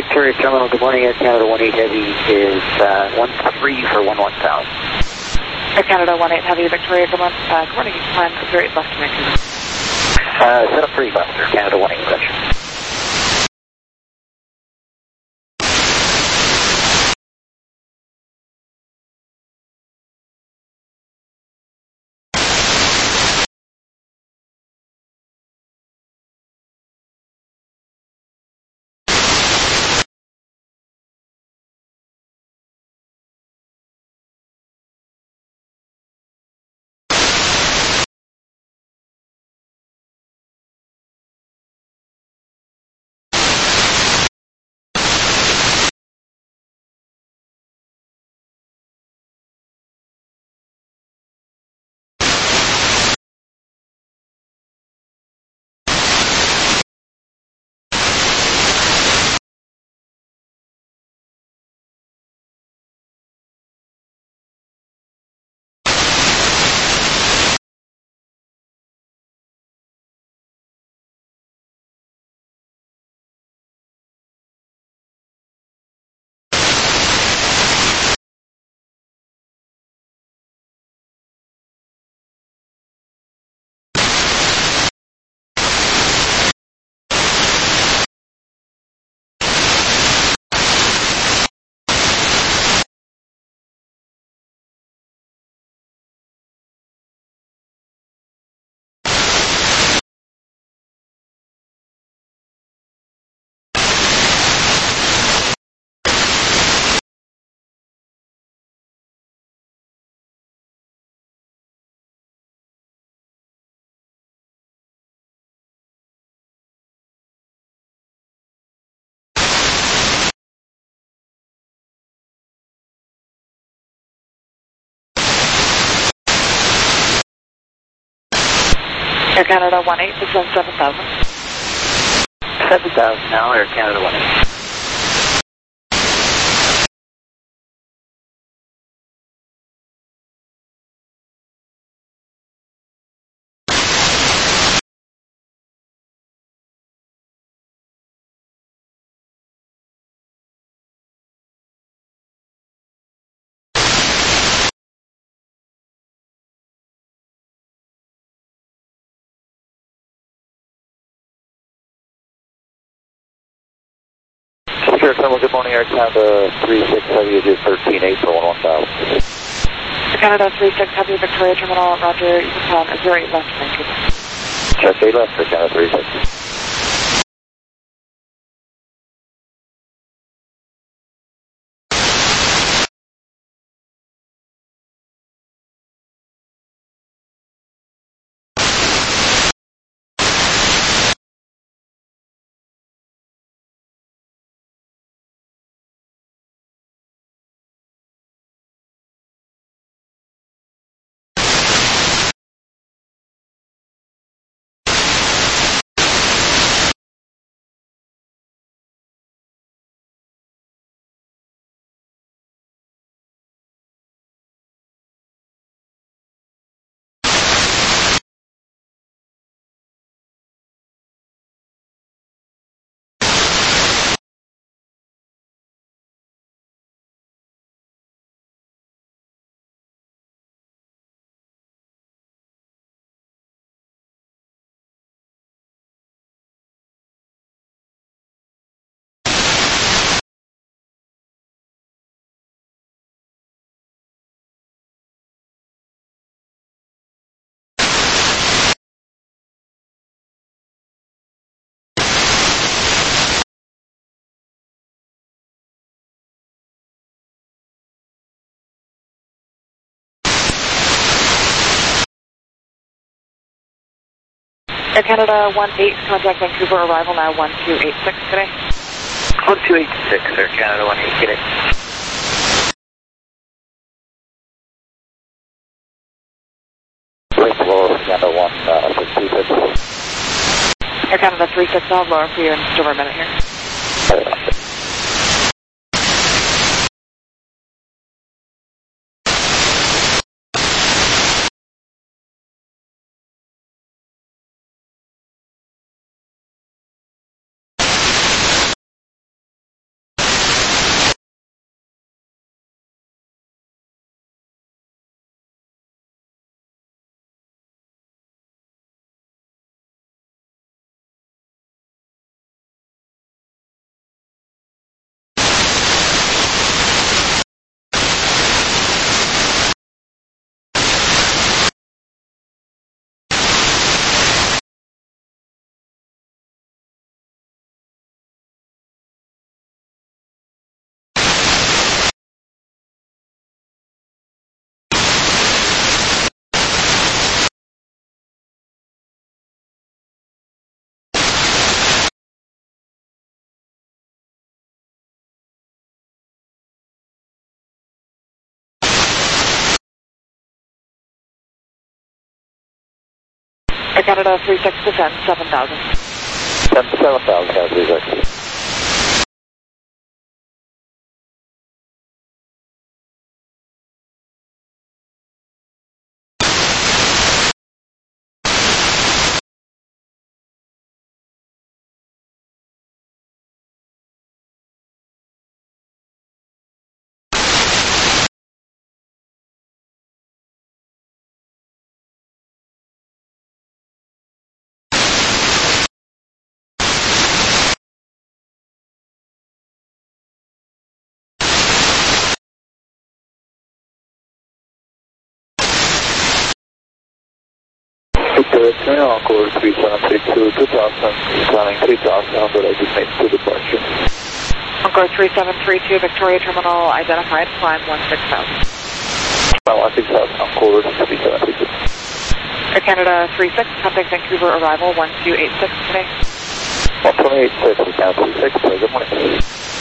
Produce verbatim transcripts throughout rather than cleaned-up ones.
Victoria Terminal, good morning, Air Canada one eight Heavy is uh, one three for one one thousand. Air Canada one eight Heavy, Victoria, good, mon uh, good morning, climb zero eight left to Vancouver. Uh, set up three Buster, Canada one eight, gotcha. Air Canada one eight, six one seven thousand. seven thousand now, Air Canada one eight. Sure, Terminal, good morning, Air Canada three six Heavy, it is thirteen eight for one one thousand. Air Canada three six Heavy, Victoria Terminal, Roger, you can climb zero eight left to Vancouver. Check eight left, Air Canada three six. Air Canada one eight, contact Vancouver, arrival now one two eight six today. one two eight six, Air Canada one eight, kidding. Right below, Canada one six two six. Air Canada three six, I'll have lower for you in just over a minute here. Air Canada three six descend seven thousand. ten seven thousand, Canada three six. Victoria Terminal Encore three seven three two, two thousand, climbing three thousand, but I just made two departure. Encore three seven three two, Victoria Terminal, identified, climb one six thousand. Climb one six thousand, Encore three seven three two. Air Canada three six, contact Vancouver, arrival one two eight six today. one two eight six, Canada three six, good morning.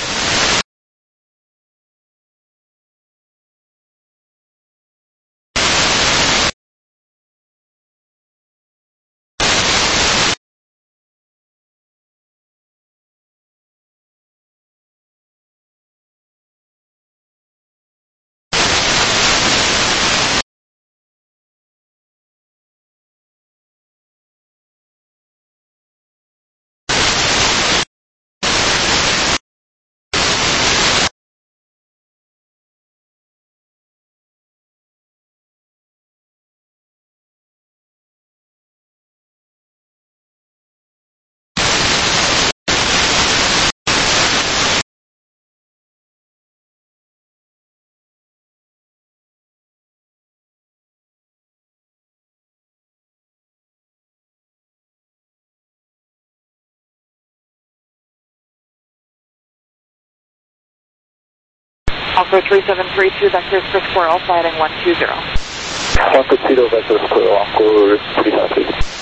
Encore three seven three two, vectors for Squirrel, flighting one two zero. one two zero, vector Squirrel, Encore three seven three two.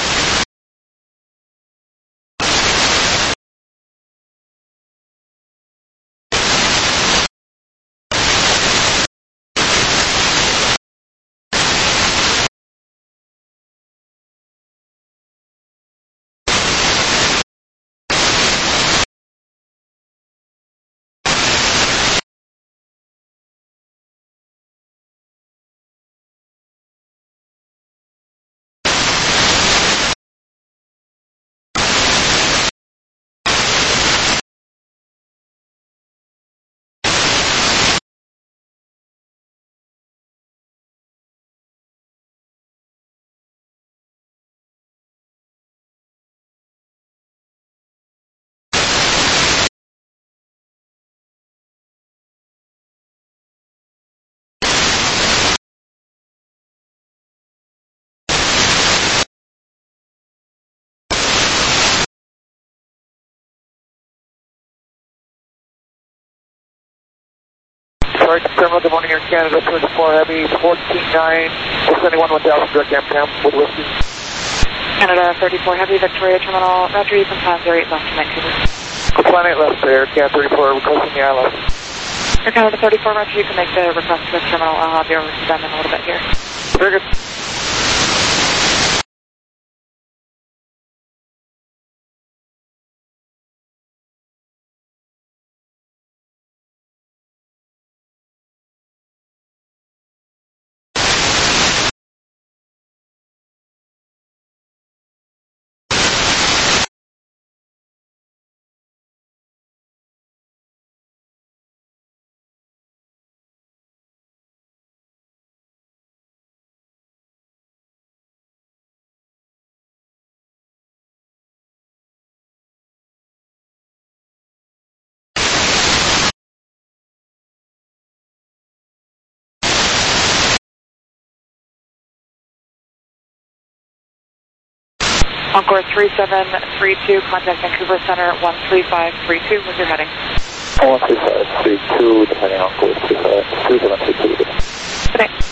Sorry, Terminal, good morning, Air Canada, twenty-four Heavy, fourteen nine, descending one one thousand, direct Amsterdam, with whiskey. Canada thirty-four Heavy, Victoria Terminal, roger, you can pass zero eight left to Vancouver. Good plan eight left there, Canada thirty-four, requesting the I L S. Air Canada thirty-four, roger, you can make the request to this terminal. I'll have you over to them in a little bit here. Very good. Encore three seven three two, contact Vancouver Center one three five three two, where's your heading? one three five three two, depending on course, three seven three two. Good night.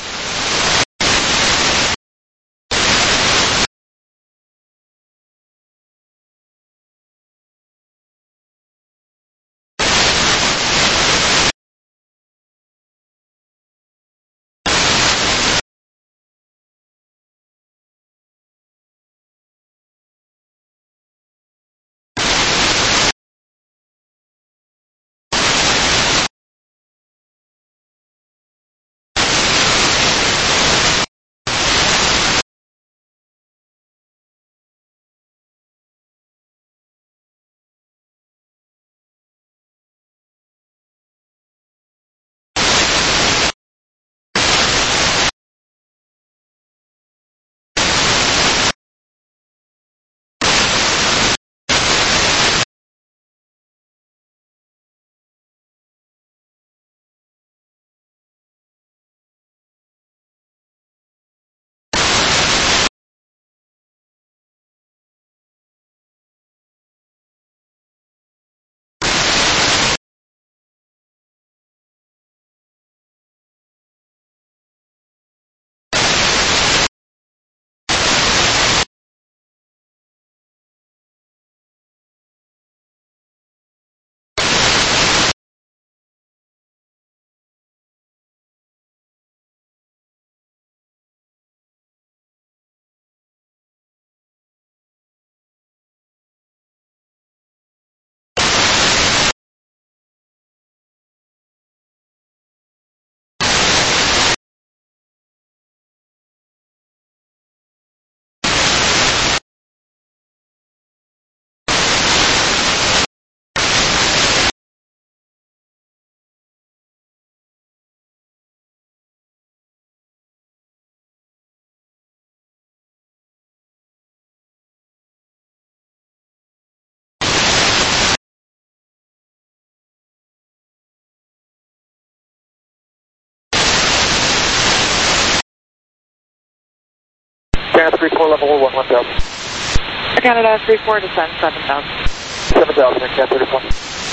Canada three four, level one one thousand. Canada three four, descend seven thousand. seven thousand, Air Canada thirty-four.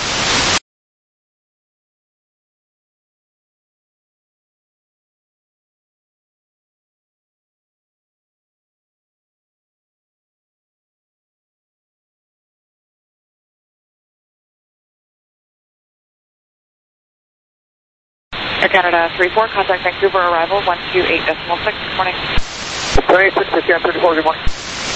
Air Canada three four, contact Vancouver, arrival one two eight decimal six, good morning. one eight six, Air Canada thirty-four, good morning.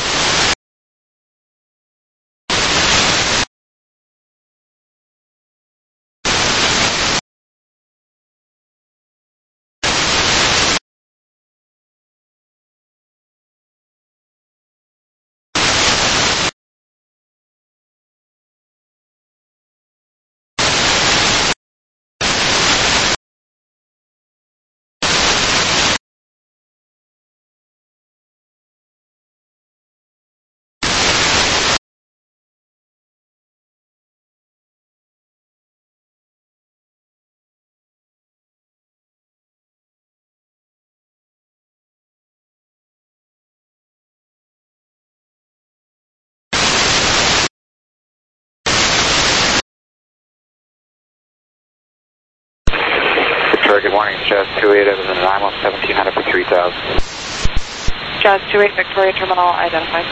Good morning, Jazz two eight, it was an I'm on seventeen hundred for three thousand. Jazz two eight, Victoria Terminal, identified.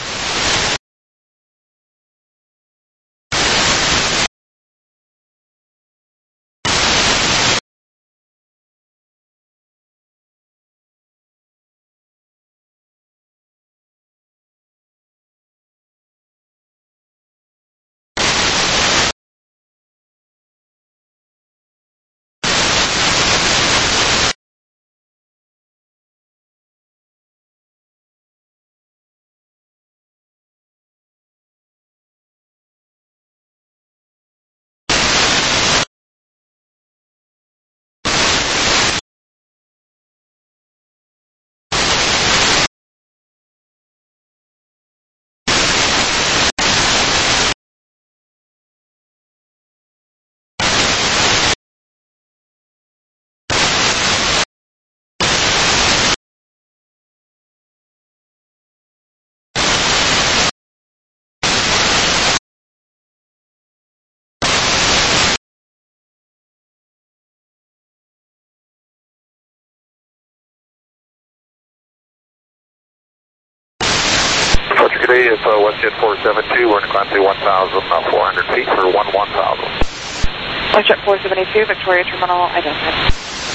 Today is uh, WestJet four seven two, we're in climb to one thousand four hundred feet for one one thousand. WestJet four seventy-two, Victoria Terminal, identified.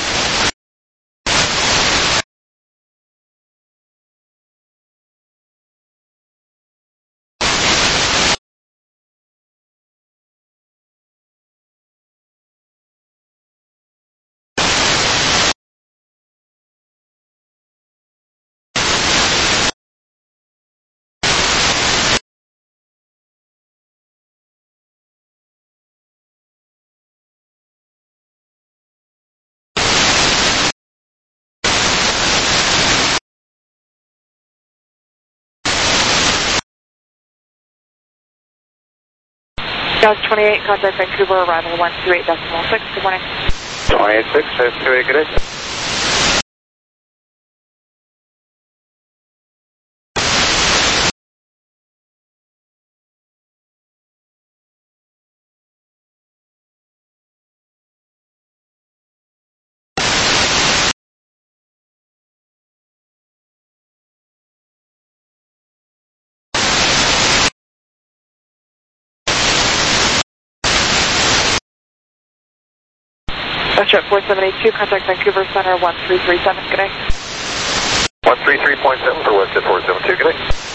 Jazz twenty-eight, contact Vancouver, arrival one two eight decimal six, good morning. twenty-eight six, Jazz two eight, good day. WestJet four seventy-two, contact Vancouver Center one three three seven, good day. one three three point seven for WestJet four seven two, good day.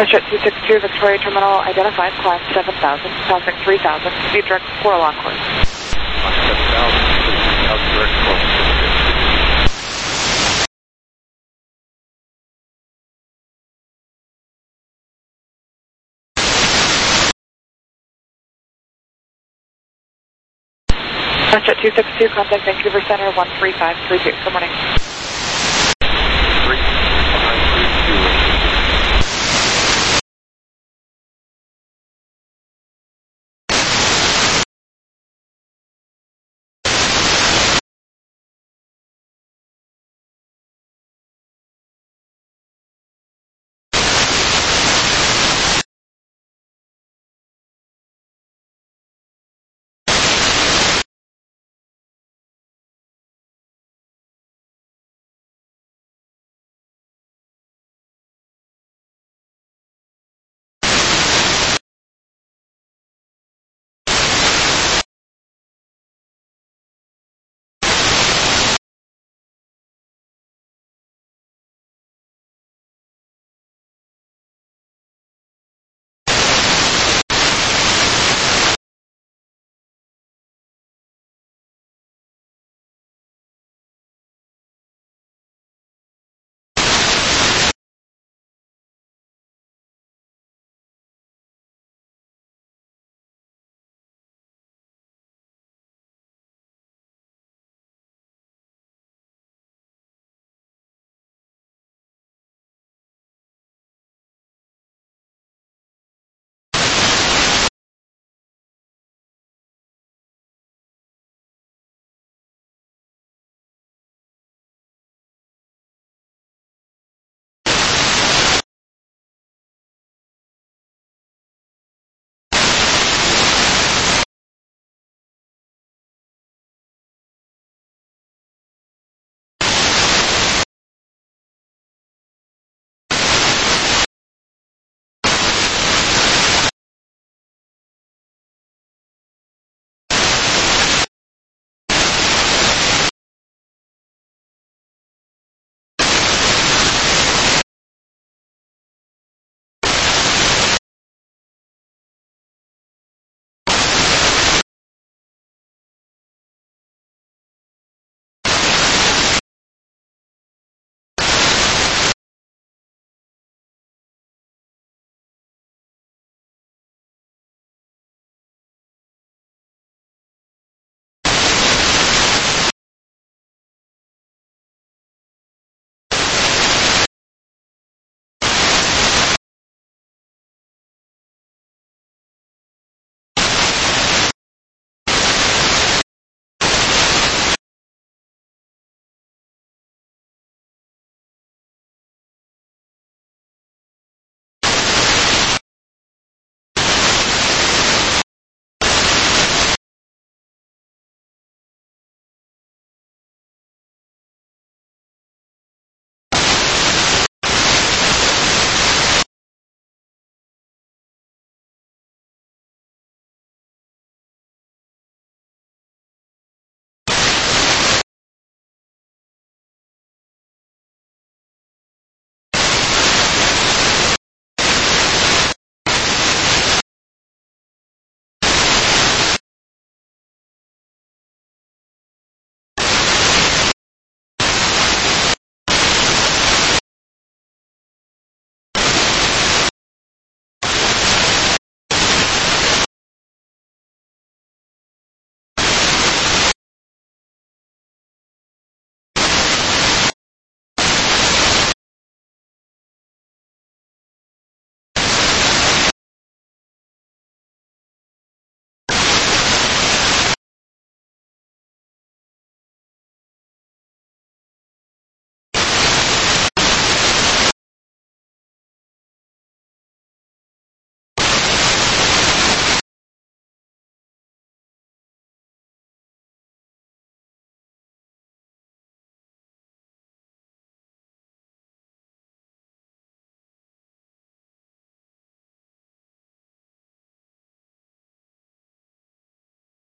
Jet two six two, Victoria Terminal, identified, climb seven thousand, passing three thousand, speed direct four along course. seven thousand, three thousand, direct course. Jet two six two, contact Vancouver Center, one three five three two. Good morning. three five three two.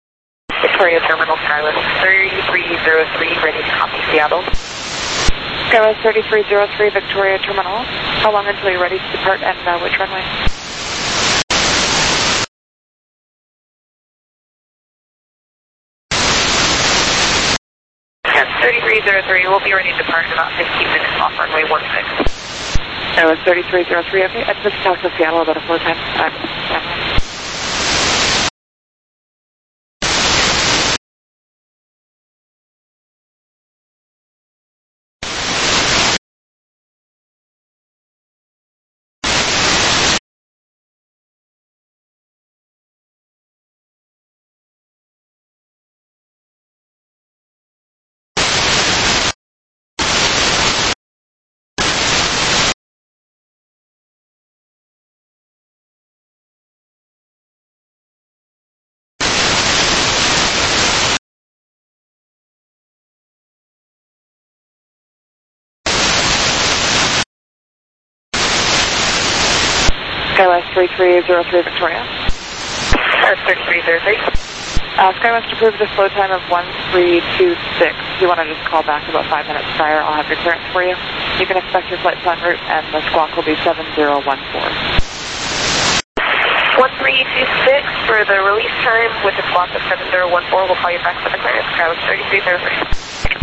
Victoria Terminal, Skyless three three zero three, ready to copy Seattle. Skywest thirty-three oh three Victoria Terminal. How long until you're ready to depart and uh, which runway? Yes, thirty-three oh three. We'll be ready to depart in about fifteen minutes off runway one six. Skywest thirty-three oh three, okay. I just talked to Seattle about a flow time. Uh, yeah. Skywest thirty-three oh three Victoria. Uh, thirty-three oh three. Uh, Skywest approved the flow time of one three two six. If you want to just call back about five minutes prior, I'll have your clearance for you. You can expect your flight's en route, and the squawk will be seven zero one four. one three two six for the release time with the squawk of seven zero one four. We'll call you back for the clearance. Skywest thirty-three oh three.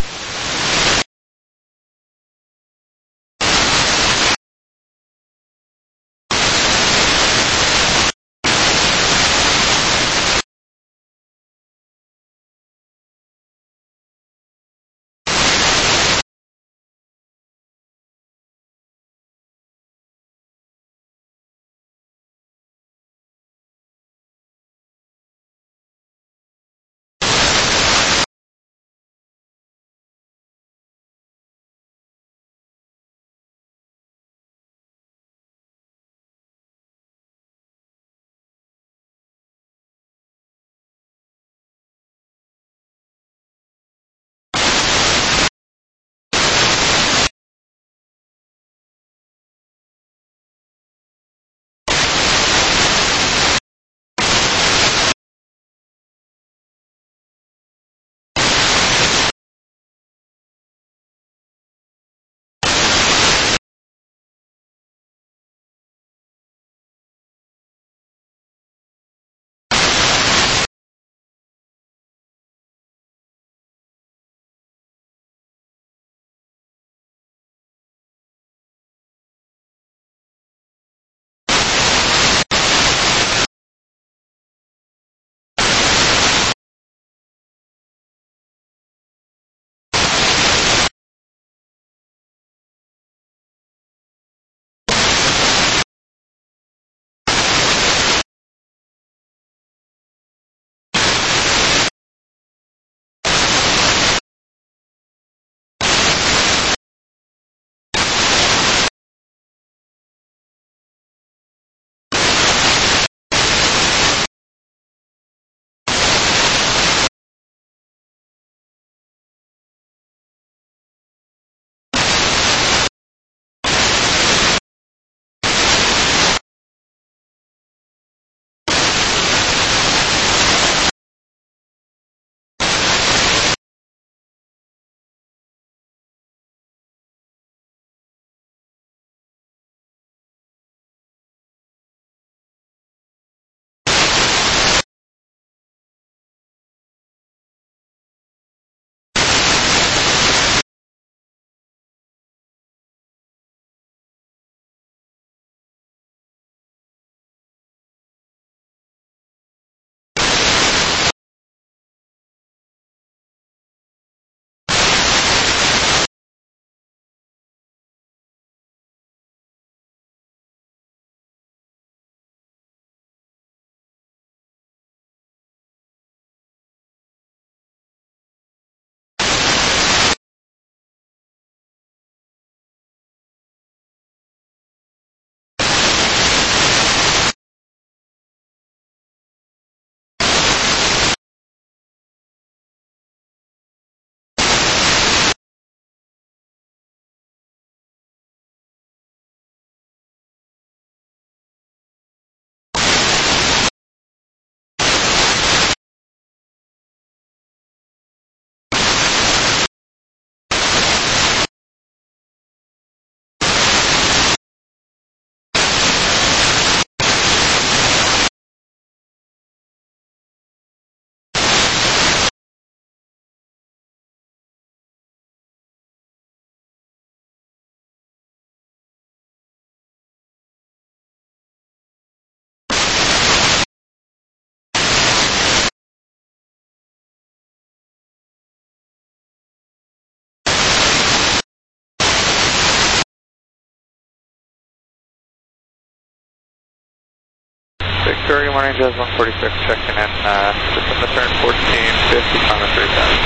Victoria, good morning, Jazz one forty-six, checking in, uh, just in the turn fourteen fifty, climb three thousand.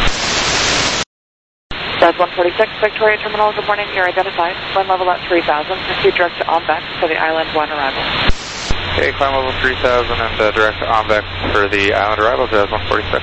Jazz one forty-six, Victoria Terminal, good morning, you're identified. Wind level at three thousand, proceed direct to Onbeck for the Island one arrival. Okay, climb level three thousand and uh, direct to Onbeck for the Island arrival, Jazz one forty-six.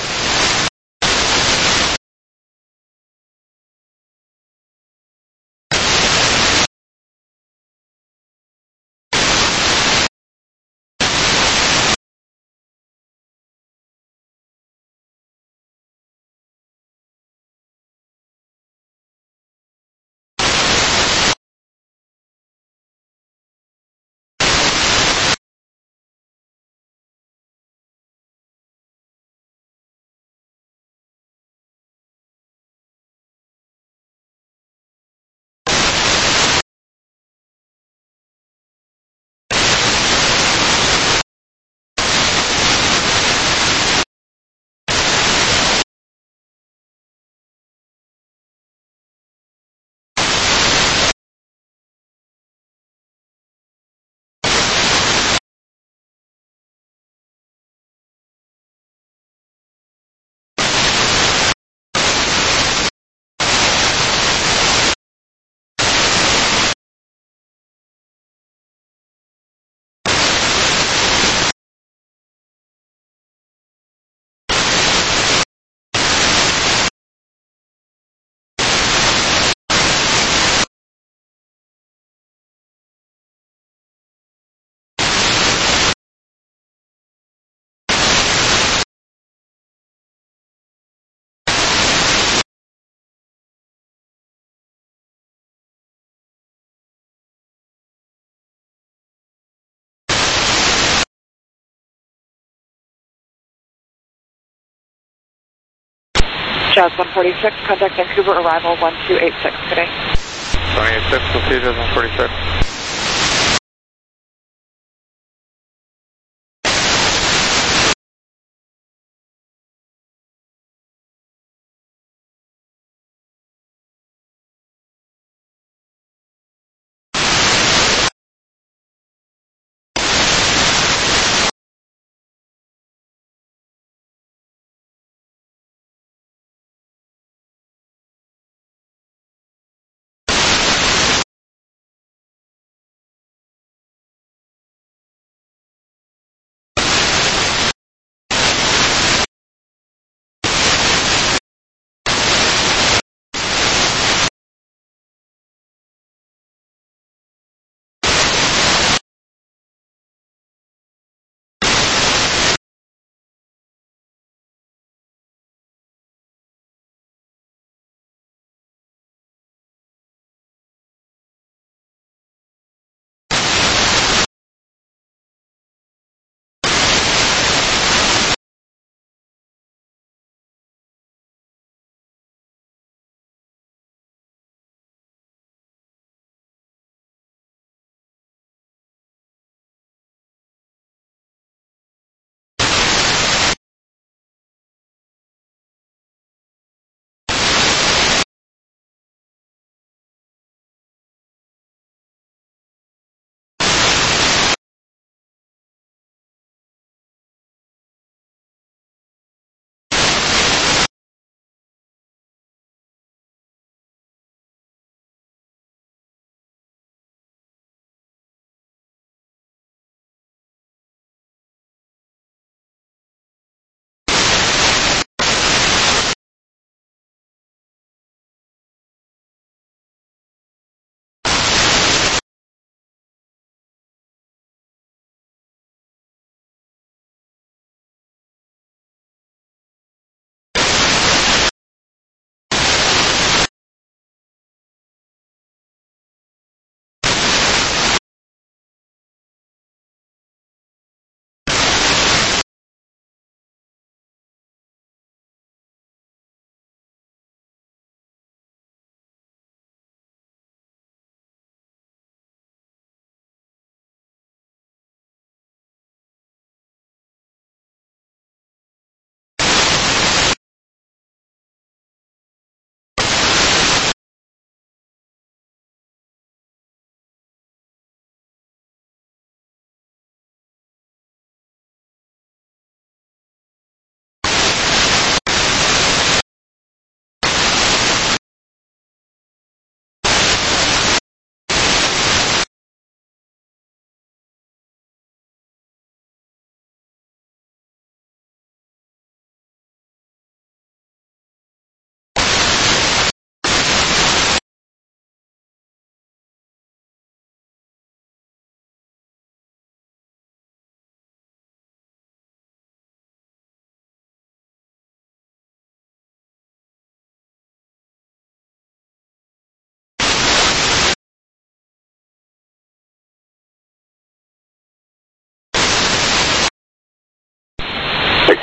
Jazz one forty-six, contact Vancouver arrival one two eight six today. twenty eight six, we'll see you, Jazz one forty-six.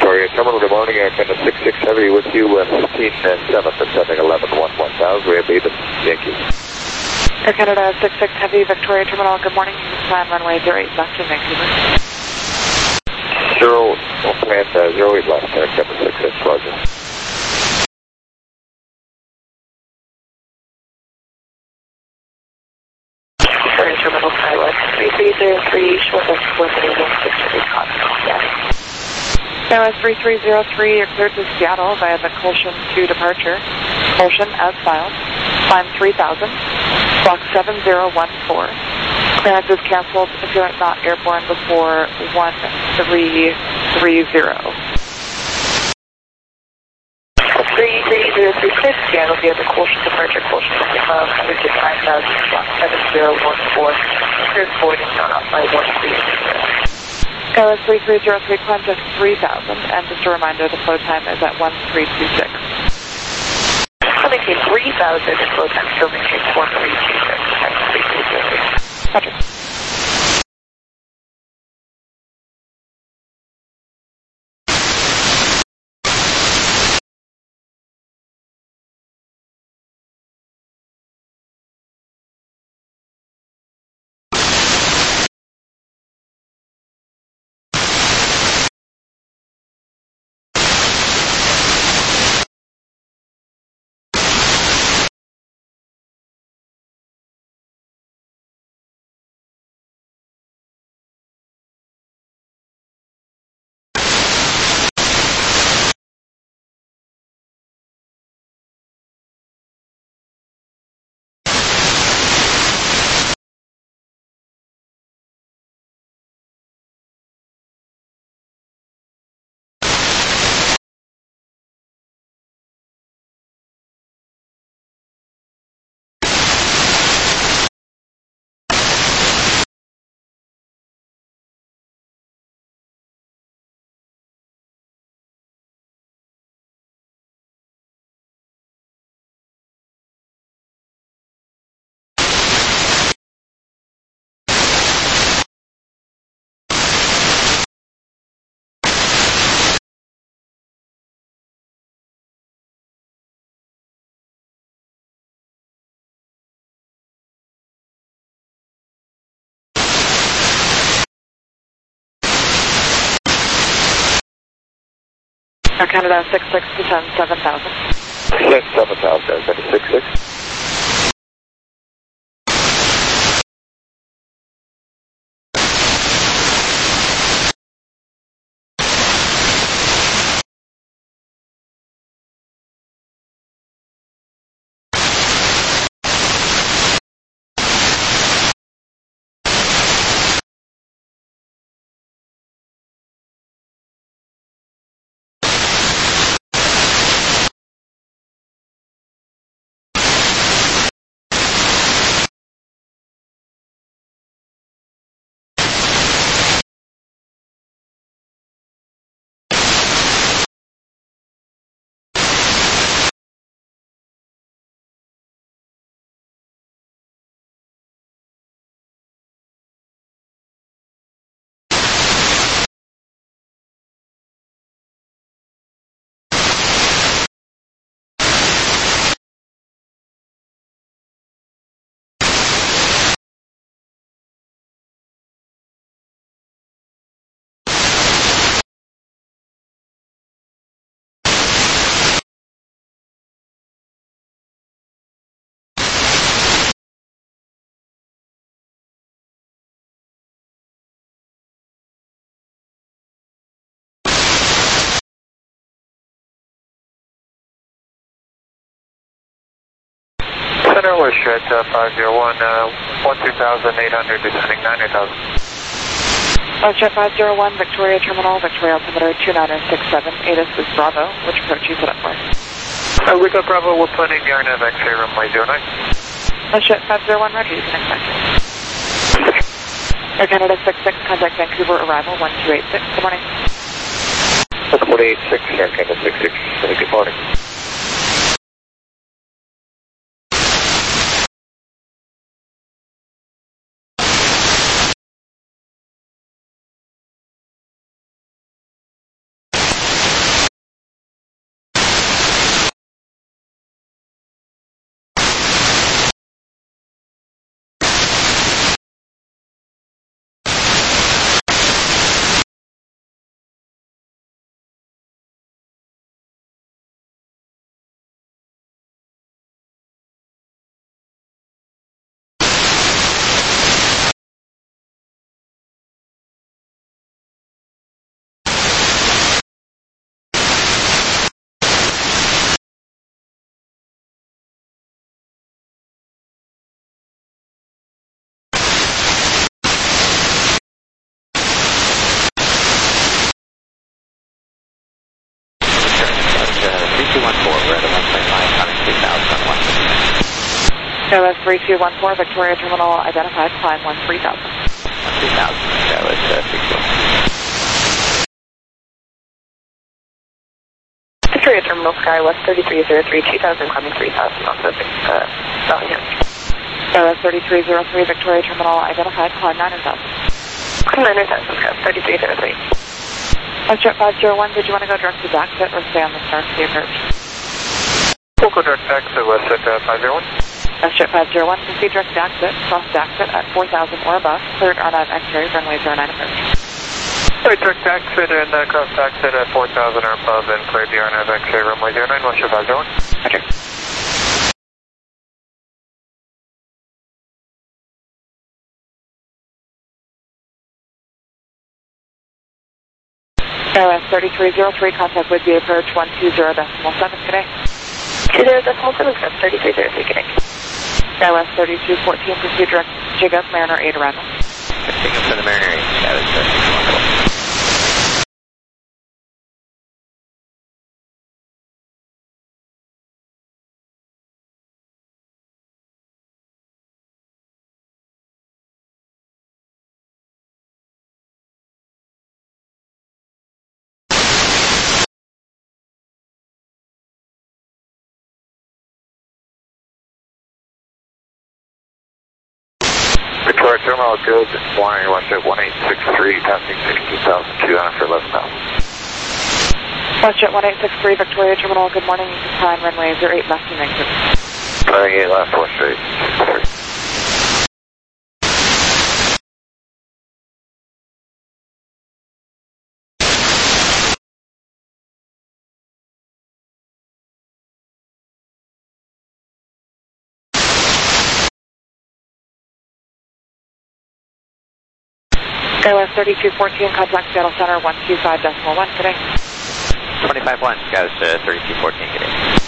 Victoria Terminal, good morning. Air Canada six six Heavy with you, uh, fifteen and seventh and sending eleven one one thousand. We have David. Thank you. Air Canada six six Heavy, Victoria Terminal, good morning. Plan runway zero eight left in Vancouver. Zero, plan uh, zero eight left, Air Canada six six, roger. Victoria Terminal, Skywest three three zero three, short of four three one six three, Continental, yes. Skywest three three zero three, you're cleared to Seattle via the Colshan two departure. Colshan, as filed. Climb three thousand. Block seven zero one four. Clearance is canceled if you're not airborne before one three three zero. three three zero three six, Seattle via the Colshan departure. Colshan above, one hundred five thousand, block seven zero one four. Cleared boarding, not up by one three zero. Skywest three three zero three, climb to three thousand, and just a reminder, the flow time is at one three two six. Coming to three thousand, and flow time still maintains one three two six. three three zero three. Roger. Air Canada six six to send seven thousand. Send seven thousand, Air Canada six six. Center, we're sure at uh, five zero one, uh, one two thousand eight hundred, descending nine thousand. Jet five zero one, Victoria Terminal, Victoria altimeter two nine six seven, A T I S is Bravo. Which approach you set up for? Uh, we got Bravo, we're planning the R N A V X-ray runway zero nine. Jet five zero one, roger, you can expect. Air Canada six six, contact Vancouver, arrival one two eight six, good morning. one eight six, Air Canada six six, good morning. O S three two one four, Victoria Terminal identified, climb one three thousand. three thousand, Skywest uh, six four. Victoria Terminal, Skywest thirty-three zero three, two thousand, climbing three thousand, also uh, Bellingham. O S thirty-three zero three, Victoria Terminal identified, climb nine thousand. Climb nine thousand, Skywest thirty-three zero three. Westjet five zero one, did you want to go direct to Daxit or stay on the Star City approach? We'll go direct back to Westjet uh, five zero one. Westjet five zero one, proceed direct to Daxit, cross Daxit at four thousand or above, cleared R nine X-ray, runway zero nine approach. Right, direct exit and uh, cross exit at four thousand or above and clear the R nine X-ray runway zero nine, Westjet five zero one. Roger. O S thirty-three zero three, contact with the approach one two zero decimal seven, good day. two zero decimal seven, Skywest thirty-three zero three, good day. O S thirty-two fourteen, proceed direct jig up Mariner eight arrival. Picking up for the Mariner eight, Skywest uh, six one four. Victoria Terminal, good. Flying Westjet one eight six three, passing sixteen thousand two hundred for eleven thousand. Westjet one eight six three, Victoria Terminal, good morning, you can climb runway zero eight left and exit. Flying eight left, Westjet eight six three. O S thirty-two fourteen, contact Seattle Center one two five decimal one, good day. twenty-five one, Skywest uh, thirty-two fourteen, good day.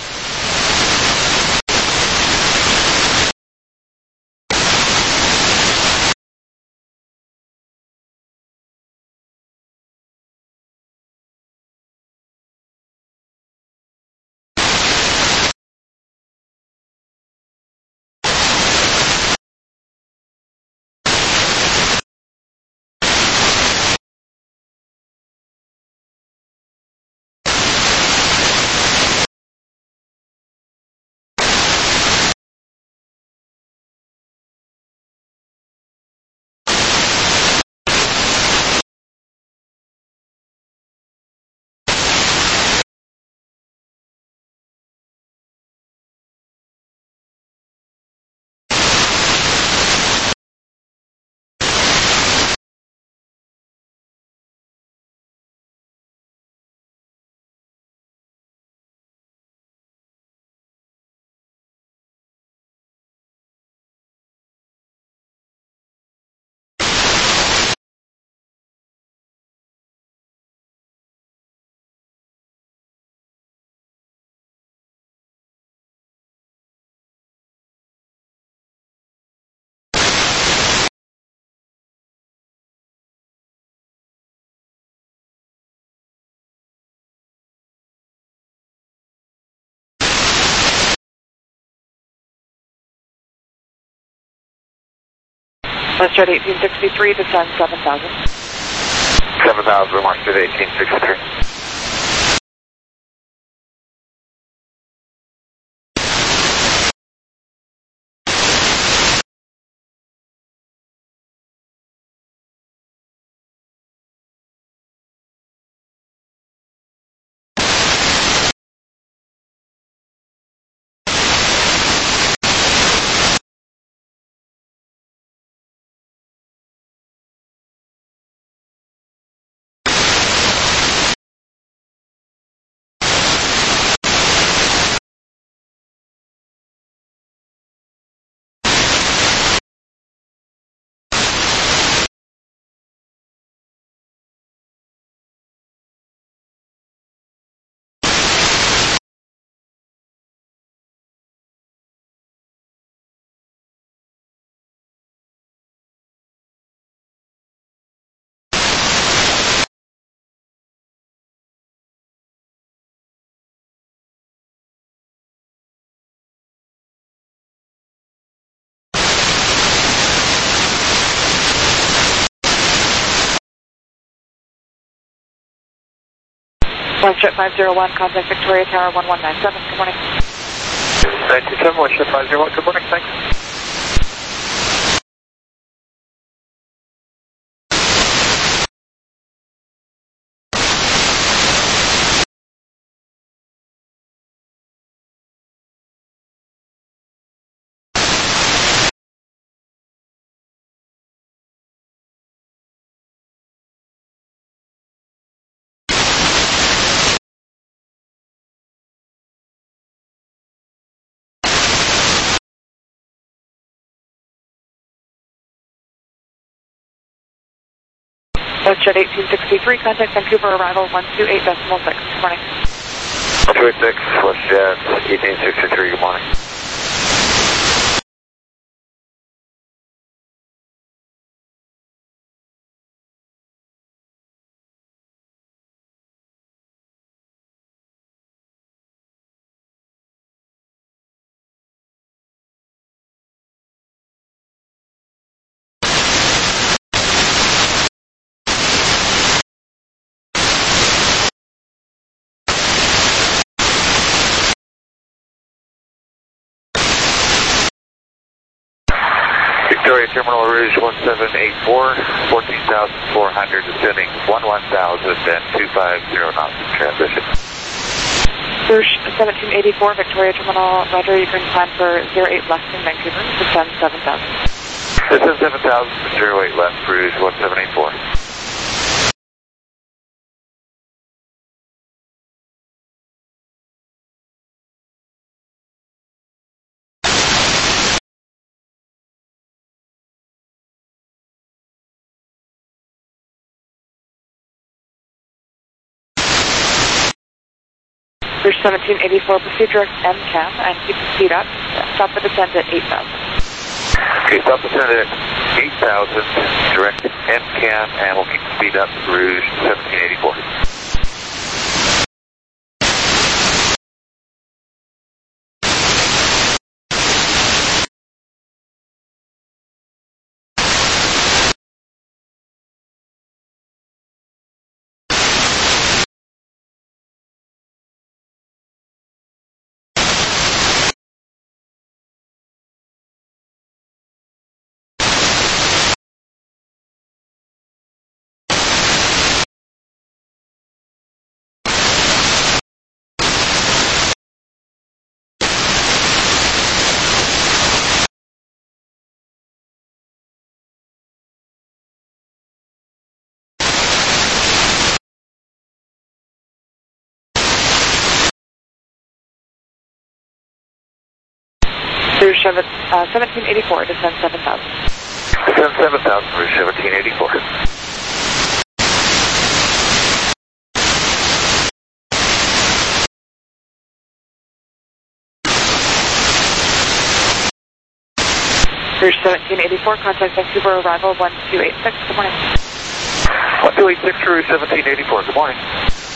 Westjet eighteen sixty-three, descend seven thousand. seven thousand, Westjet eighteen sixty-three. Westjet five zero one, contact Victoria Tower one one nine seven. Good morning. nine two seven, Westjet five zero one, good morning, thanks. Westjet eighteen sixty-three, contact Vancouver arrival one two eight decimal six. Good morning. one two eight six, Westjet eighteen sixty-three, good morning. Victoria Terminal Rouge one seven eight four, fourteen thousand four hundred, descending one one thousand and two five zero knots in transition. Rouge seventeen eighty-four, Victoria Terminal, Roger, you can climb for zero eight left in Vancouver, descend seven thousand. Descend seven thousand, zero eight left, Rouge one seven eight four. Rouge seventeen eighty-four, proceed direct M CAM and keep the speed up. Stop the descent at eight thousand. Okay, stop descent at eight thousand, direct M CAM, and we'll keep the speed up, Rouge seventeen eighty-four. Rouge uh, seventeen eighty-four, descend seven thousand. Descend seven thousand, Rouge seventeen eighty-four. Rouge seventeen eighty-four, contact Vancouver arrival one two eight six. Good morning. one two eight six, Rouge seventeen eighty-four, good morning.